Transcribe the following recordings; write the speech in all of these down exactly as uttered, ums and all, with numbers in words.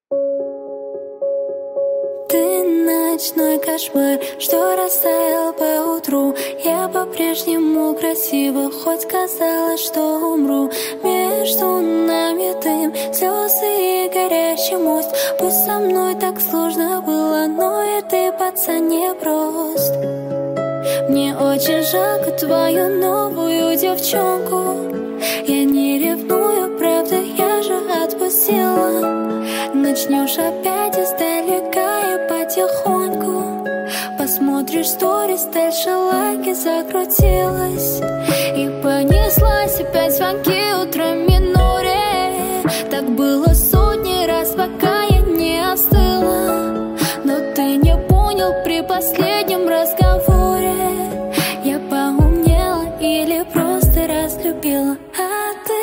Ты ночной кошмар, что растаял поутру. Я по-прежнему красива, хоть казалось, что умру. Между нами дым, слезы и горящий мост. Пусть со мной так сложно было, но и ты, пацан, не прост. Мне очень жалко твою новую девчонку. Я не ревную, правда, я же отпустила. Начнешь опять издалека и потихоньку. Посмотришь сторис, дальше лайки, закрутилась. И понеслась опять звонки утром в миноре. Так было сотни раз, пока я не остыла. Но ты не понял при последнем разговоре. Я поумнела или просто разлюбила. А ты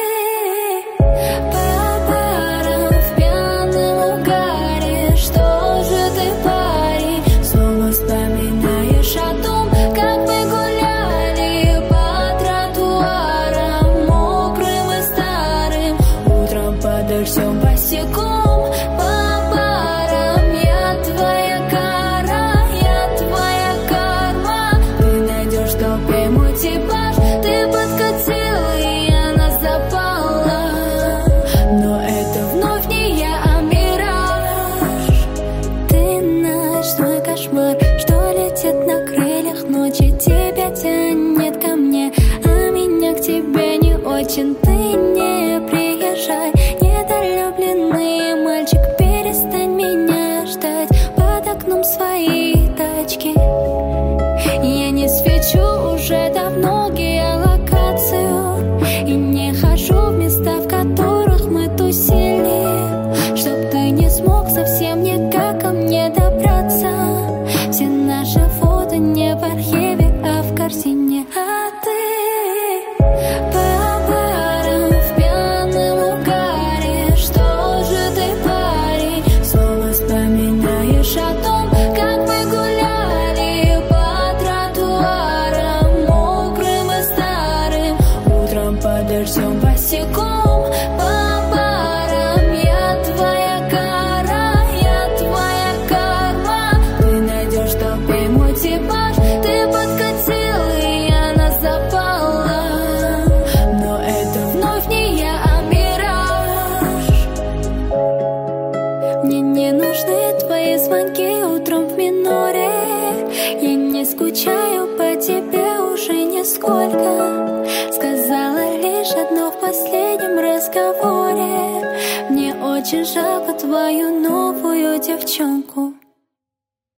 по барам в пьяном угаре. Что же ты, парень, снова вспоминаешь о том, как мы гуляли по тротуарам, мокрым и старым, утром под дождем босиком. По барам я твоя кара, я твоя карма. Ты найдешь в толпе мой типаж. Ты подкатила, и она запала. Но это вновь не я, а мираж. Ты ночной кошмар, что летит на крыльях ночи. Тебя тянет ко мне, а меня к тебе не очень. Ты не приезжай, недолюбленный мальчик, перестань меня ждать под окном своей тачки. Я не свечу уже давно геолокацию и не хожу в места, в которых мы тусили, чтоб ты не смог совсем никак ко мне добраться. Все наши фото не в архиве, а в корзине. А ты по барам в пьяном угаре. Что же ты, парень, снова вспоминаешь о том, как мы гуляли по тротуарам, мокрым и старым, утром под дождем босиком. По барам я твоя кара, я твоя карма. Ты найдешь в толпе мой типаж. Ты подкатила, и она запала. Но это вновь не я, а мираж. Мне не нужны твои звонки утром в миноре. Я не скучаю по тебе уже нисколько. Сказала лишь одно в последнем разговоре. Мне очень жалко твою новую девчонку.